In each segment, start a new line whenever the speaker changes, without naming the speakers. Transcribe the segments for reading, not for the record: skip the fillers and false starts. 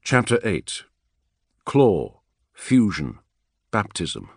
Chapter 8. Claw, Fusion, Baptism.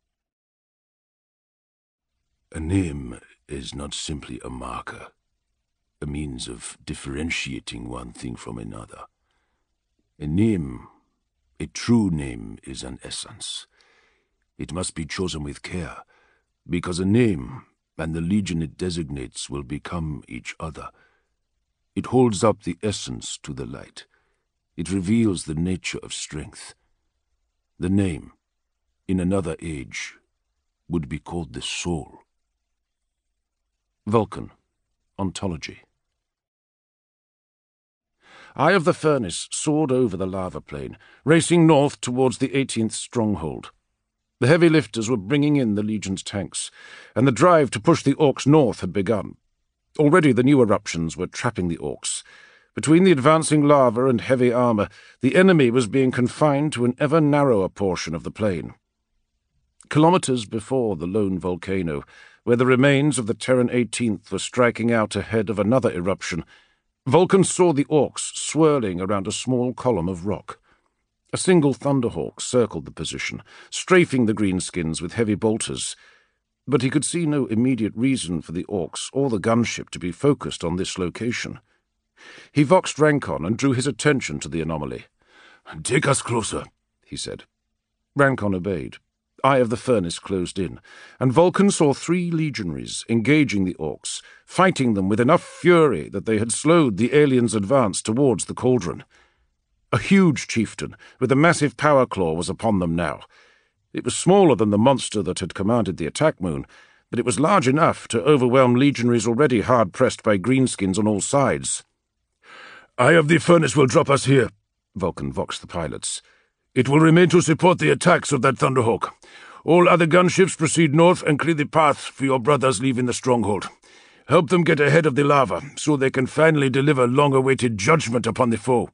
A name is not simply a marker, a means of differentiating one thing from another. A name, a true name, is an essence. It must be chosen with care, because a name and the legion it designates will become each other. It holds up the essence to the light. It reveals the nature of strength. The name, in another age, would be called the soul.
Vulcan, Ontology. Eye of the Furnace soared over the lava plain, racing north towards the 18th stronghold. The heavy lifters were bringing in the Legion's tanks, and the drive to push the Orcs north had begun. Already the new eruptions were trapping the Orcs. Between the advancing lava and heavy armour, the enemy was being confined to an ever narrower portion of the plain. Kilometres before the lone volcano, where the remains of the Terran 18th were striking out ahead of another eruption, Vulcan saw the Orcs swirling around a small column of rock. A single Thunderhawk circled the position, strafing the greenskins with heavy bolters, but he could see no immediate reason for the Orcs or the gunship to be focused on this location. He voxed Rancon and drew his attention to the anomaly.
"Take us closer,"
he said. Rancon obeyed. Eye of the Furnace closed in, and Vulcan saw 3 legionaries engaging the Orcs, fighting them with enough fury that they had slowed the aliens' advance towards the cauldron. A huge chieftain with a massive power claw was upon them now. It was smaller than the monster that had commanded the attack moon, but it was large enough to overwhelm legionaries already hard-pressed by greenskins on all sides.
"Eye of the Furnace will drop us here," Vulcan voxed the pilots. "It will remain to support the attacks of that Thunderhawk. All other gunships proceed north and clear the path for your brothers leaving the stronghold. Help them get ahead of the lava, so they can finally deliver long-awaited judgment upon the foe."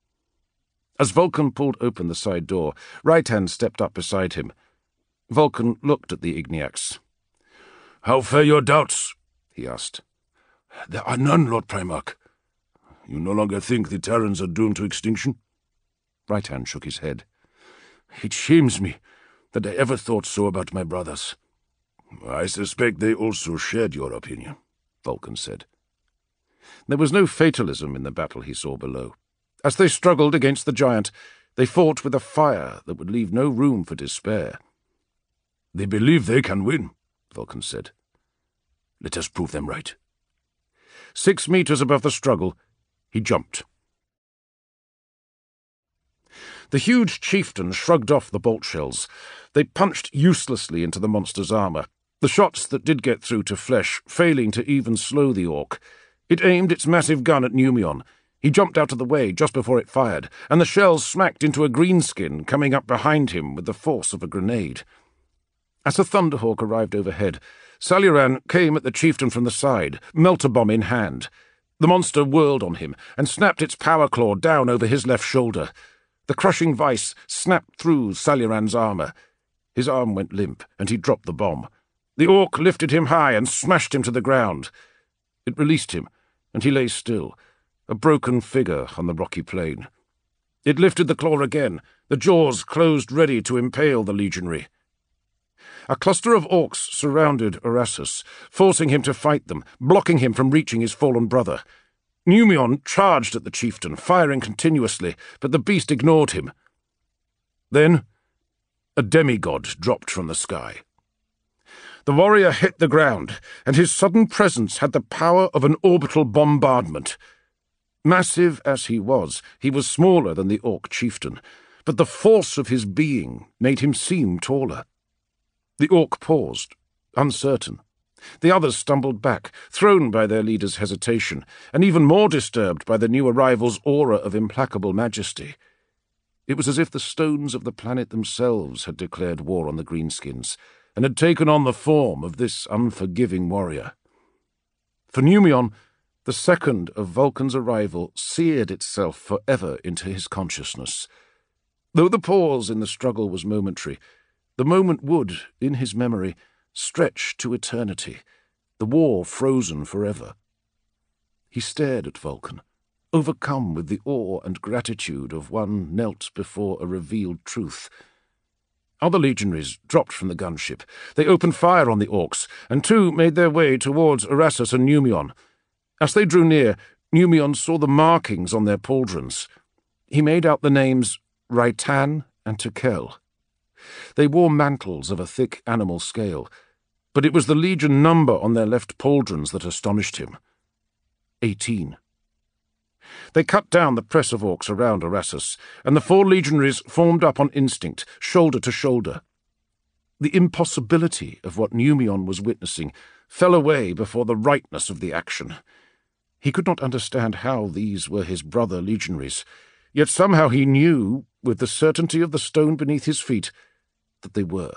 As Vulcan pulled open the side door, Right-Hand stepped up beside him. Vulcan looked at the Igniacs.
"How fare your doubts?" he asked.
"There are none, Lord Primarch." "You no longer think the Terrans are doomed to extinction?"
Right-Hand shook his head.
"It shames me that I ever thought so about my brothers."
"I suspect they also shared your opinion," Vulcan said.
There was no fatalism in the battle he saw below. As they struggled against the giant, they fought with a fire that would leave no room for despair.
"They believe they can win,"
Vulcan said.
"Let us prove them right."
6 meters above the struggle, he jumped. The huge chieftain shrugged off the bolt shells. They punched uselessly into the monster's armour, the shots that did get through to flesh failing to even slow the Orc. It aimed its massive gun at Numion. He jumped out of the way just before it fired, and the shells smacked into a greenskin coming up behind him with the force of a grenade. As a Thunderhawk arrived overhead, Saluran came at the chieftain from the side, melter-bomb in hand. The monster whirled on him and snapped its power claw down over his left shoulder. The crushing vice snapped through Saluran's armour. His arm went limp, and he dropped the bomb. The Orc lifted him high and smashed him to the ground. It released him, and he lay still, a broken figure on the rocky plain. It lifted the claw again, the jaws closed ready to impale the legionary. A cluster of Orcs surrounded Erassus, forcing him to fight them, blocking him from reaching his fallen brother. Numion charged at the chieftain, firing continuously, but the beast ignored him. Then, a demigod dropped from the sky. The warrior hit the ground, and his sudden presence had the power of an orbital bombardment. Massive as he was smaller than the Orc chieftain, but the force of his being made him seem taller. The Orc paused, uncertain. The others stumbled back, thrown by their leader's hesitation, and even more disturbed by the new arrival's aura of implacable majesty. It was as if the stones of the planet themselves had declared war on the greenskins, and had taken on the form of this unforgiving warrior. For Numion, the second of Vulcan's arrival seared itself forever into his consciousness. Though the pause in the struggle was momentary, the moment would, in his memory, stretch to eternity, the war frozen forever. He stared at Vulcan, overcome with the awe and gratitude of one knelt before a revealed truth. Other legionaries dropped from the gunship. They opened fire on the orcs, and two made their way towards Erassus and Numion. As they drew near, Numion saw the markings on their pauldrons. He made out the names Raitan and Tekel. They wore mantles of a thick animal scale, but it was the legion number on their left pauldrons that astonished him. 18. They cut down the press of orcs around Erassus, and the 4 legionaries formed up on instinct, shoulder to shoulder. The impossibility of what Numion was witnessing fell away before the rightness of the action. He could not understand how these were his brother legionaries, yet somehow he knew, with the certainty of the stone beneath his feet, that they were.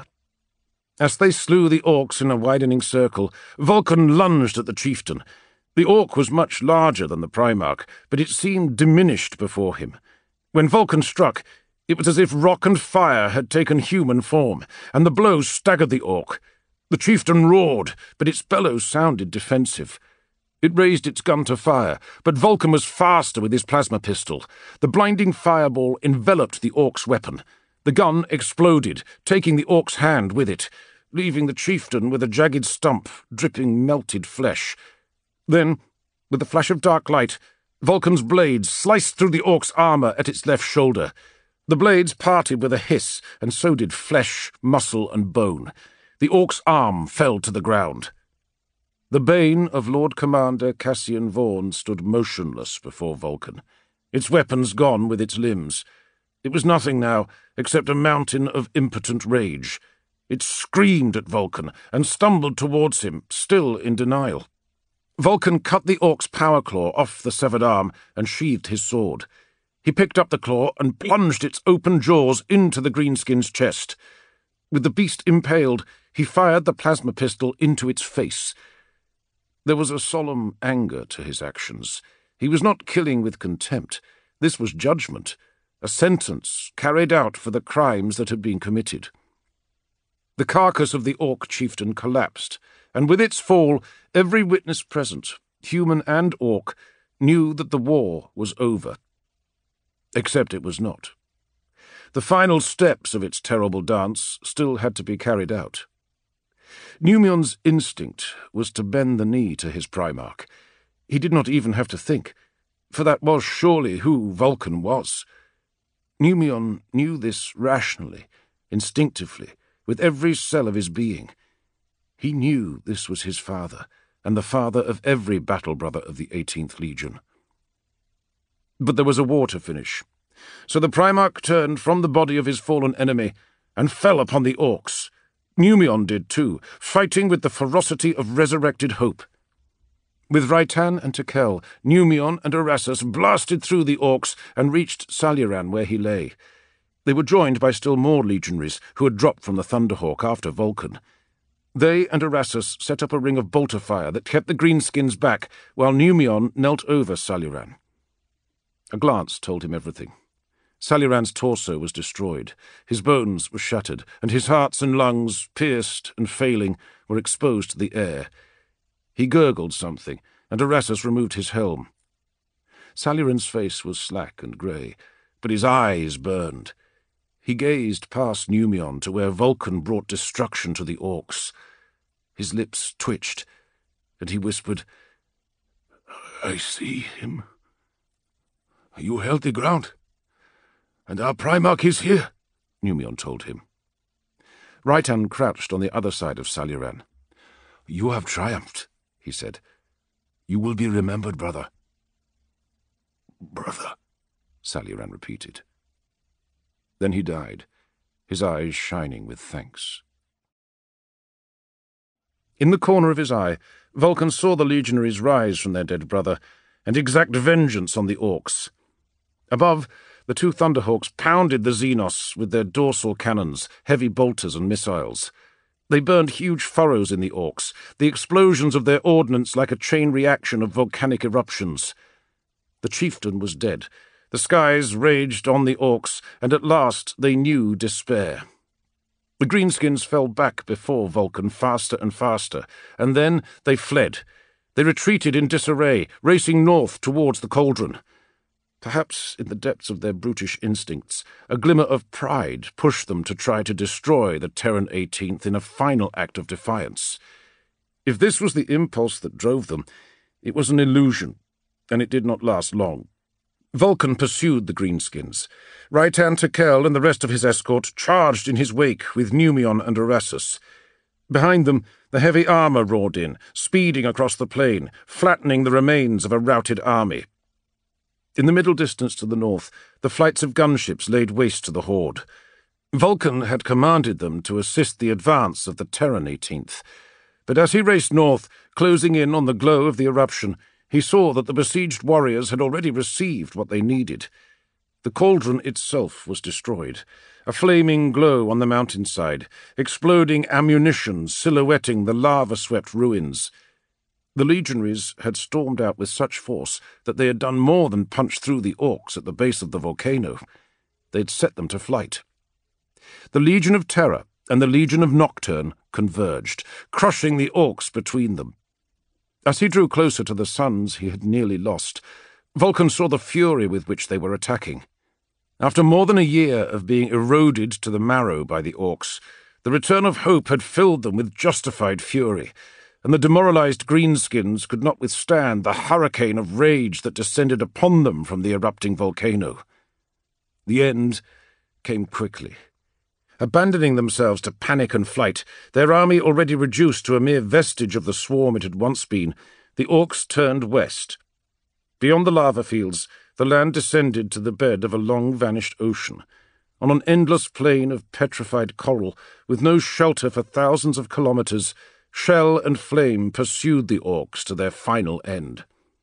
As they slew the orcs in a widening circle, Vulcan lunged at the chieftain. The orc was much larger than the Primarch, but it seemed diminished before him. When Vulcan struck, it was as if rock and fire had taken human form, and the blow staggered the orc. The chieftain roared, but its bellows sounded defensive. It raised its gun to fire, but Vulcan was faster with his plasma pistol. The blinding fireball enveloped the orc's weapon. The gun exploded, taking the orc's hand with it, leaving the chieftain with a jagged stump, dripping melted flesh. Then, with a flash of dark light, Vulcan's blades sliced through the orc's armour at its left shoulder. The blades parted with a hiss, and so did flesh, muscle, and bone. The orc's arm fell to the ground. The bane of Lord Commander Cassian Vaughan stood motionless before Vulcan, its weapons gone with its limbs. It was nothing now, except a mountain of impotent rage. It screamed at Vulcan and stumbled towards him, still in denial. Vulcan cut the orc's power claw off the severed arm and sheathed his sword. He picked up the claw and plunged its open jaws into the greenskin's chest. With the beast impaled, he fired the plasma pistol into its face. There was a solemn anger to his actions. He was not killing with contempt. This was judgment, a sentence carried out for the crimes that had been committed. The carcass of the orc chieftain collapsed, and with its fall, every witness present, human and orc, knew that the war was over. Except it was not. The final steps of its terrible dance still had to be carried out. Numion's instinct was to bend the knee to his Primarch. He did not even have to think, for that was surely who Vulcan was. Numion knew this rationally, instinctively, with every cell of his being. He knew this was his father, and the father of every battle brother of the 18th Legion. But there was a war to finish, so the Primarch turned from the body of his fallen enemy and fell upon the orcs. Numion did too, fighting with the ferocity of resurrected hope. With Raitan and Tekel, Numion and Erassus blasted through the orcs and reached Saluran where he lay. They were joined by still more legionaries who had dropped from the Thunderhawk after Vulcan. They and Erassus set up a ring of bolter fire that kept the greenskins back, while Numion knelt over Saluran. A glance told him everything. Saluran's torso was destroyed, his bones were shattered, and his hearts and lungs, pierced and failing, were exposed to the air. He gurgled something, and Erassus removed his helm. Saluran's face was slack and grey, but his eyes burned. He gazed past Numion to where Vulcan brought destruction to the orcs. His lips twitched, and he whispered,
"I see him. You held the ground, and our Primarch is here,"
Numion told him. Raitan crouched on the other side of Saluran.
"You have triumphed," he said. "You will be remembered, brother." "Brother,"
Saluran repeated. Then he died, his eyes shining with thanks. In the corner of his eye, Vulcan saw the legionaries rise from their dead brother and exact vengeance on the orcs. Above, the 2 Thunderhawks pounded the Xenos with their dorsal cannons, heavy bolters and missiles. They burned huge furrows in the orcs, the explosions of their ordnance like a chain reaction of volcanic eruptions. The chieftain was dead. The skies raged on the orcs, and at last they knew despair. The greenskins fell back before Vulcan faster and faster, and then they fled. They retreated in disarray, racing north towards the cauldron. Perhaps in the depths of their brutish instincts, a glimmer of pride pushed them to try to destroy the Terran 18th in a final act of defiance. If this was the impulse that drove them, it was an illusion, and it did not last long. Vulcan pursued the greenskins. Raitan Tekel and the rest of his escort charged in his wake with Numion and Erassus. Behind them, the heavy armour roared in, speeding across the plain, flattening the remains of a routed army. In the middle distance to the north, the flights of gunships laid waste to the horde. Vulcan had commanded them to assist the advance of the Terran 18th, but as he raced north, closing in on the glow of the eruption, he saw that the besieged warriors had already received what they needed. The cauldron itself was destroyed, a flaming glow on the mountainside, exploding ammunition silhouetting the lava-swept ruins. The legionaries had stormed out with such force that they had done more than punch through the orcs at the base of the volcano. They had set them to flight. The Legion of Terror and the Legion of Nocturne converged, crushing the orcs between them. As he drew closer to the suns he had nearly lost, Vulcan saw the fury with which they were attacking. After more than a year of being eroded to the marrow by the orcs, the return of hope had filled them with justified fury, and the demoralized greenskins could not withstand the hurricane of rage that descended upon them from the erupting volcano. The end came quickly. Abandoning themselves to panic and flight, their army already reduced to a mere vestige of the swarm it had once been, the orcs turned west. Beyond the lava fields, the land descended to the bed of a long-vanished ocean. On an endless plain of petrified coral, with no shelter for thousands of kilometers, shell and flame pursued the orcs to their final end.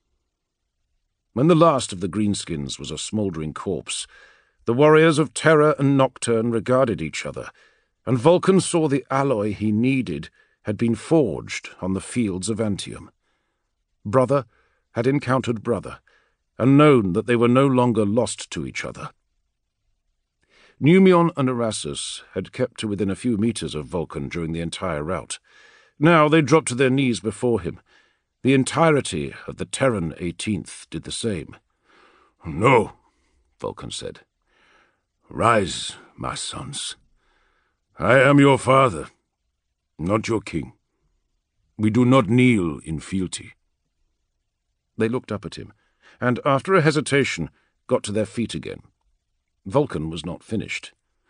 When the last of the greenskins was a smouldering corpse, the warriors of Terror and Nocturne regarded each other, and Vulcan saw the alloy he needed had been forged on the fields of Antium. Brother had encountered brother, and known that they were no longer lost to each other. Numion and Erassus had kept to within a few meters of Vulcan during the entire route. Now they dropped to their knees before him. The entirety of the Terran 18th did the same.
"No," Vulcan said. "Rise, my sons. I am your father, not your king. We do not kneel in fealty."
They looked up at him, and after a hesitation got to their feet again. Vulcan was not finished.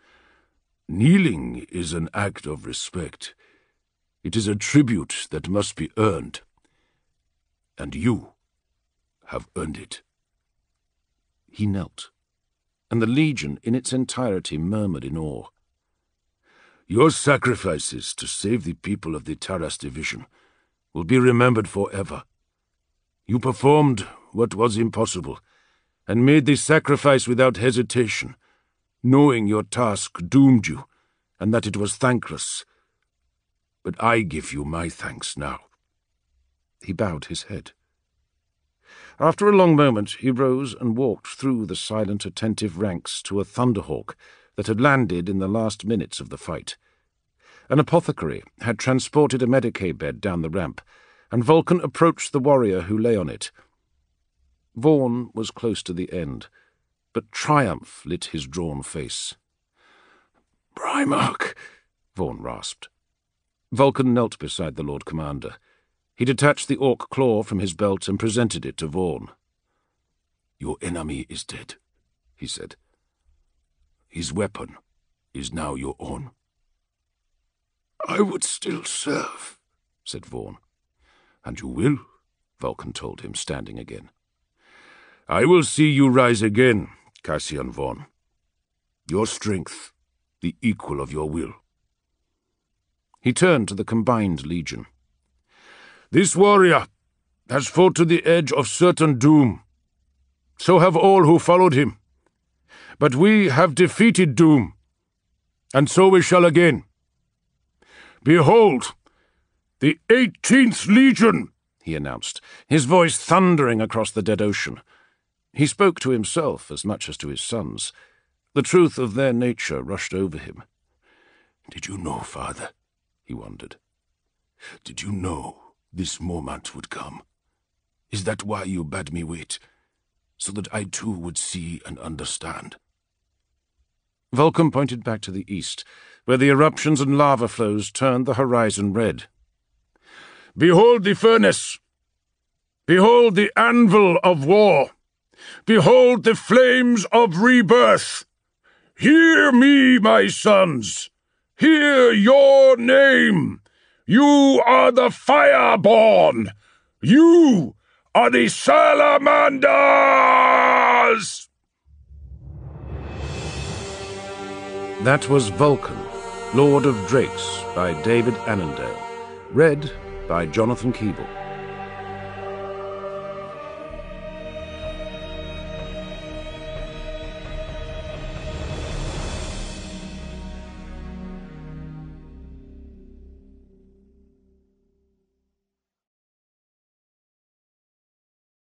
"Kneeling is an act of respect. It is a tribute that must be earned. And you have earned it."
He knelt, and the Legion in its entirety murmured in awe.
"Your sacrifices to save the people of the Taras division will be remembered forever. You performed what was impossible, and made the sacrifice without hesitation, knowing your task doomed you, and that it was thankless. But I give you my thanks now."
He bowed his head. After a long moment he rose and walked through the silent, attentive ranks to a Thunderhawk that had landed in the last minutes of the fight. An apothecary had transported a Medicae bed down the ramp, and Vulcan approached the warrior who lay on it. Vaughn was close to the end, but triumph lit his drawn face.
"Primarch,"
Vaughn rasped. Vulcan knelt beside the Lord Commander. He detached the orc claw from his belt and presented it to Vaughn.
"Your enemy is dead," he said. "His weapon is now your own."
"I would still serve,"
said Vaughn.
"And you will," Vulcan told him, standing again. "I will see you rise again, Cassian Vaughn. Your strength, the equal of your will."
He turned to the combined Legion.
"This warrior has fought to the edge of certain doom. So have all who followed him. But we have defeated doom, and so we shall again. Behold, the 18th Legion!"
he announced, his voice thundering across the dead ocean. He spoke to himself as much as to his sons. The truth of their nature rushed over him.
"Did you know, Father?" he wondered. "Did you know this moment would come? Is that why you bade me wait?
so that I too would see and understand.
Vulcan pointed back to the east, where the eruptions and lava flows turned the horizon red.
Behold the furnace! Behold the anvil of war! Behold the flames of rebirth! Hear me, my sons! Hear your name! You are the Fireborn! You are the Salamanders!
That was Vulcan, Lord of Drakes, by David Annandale. Read by Jonathan Keeble.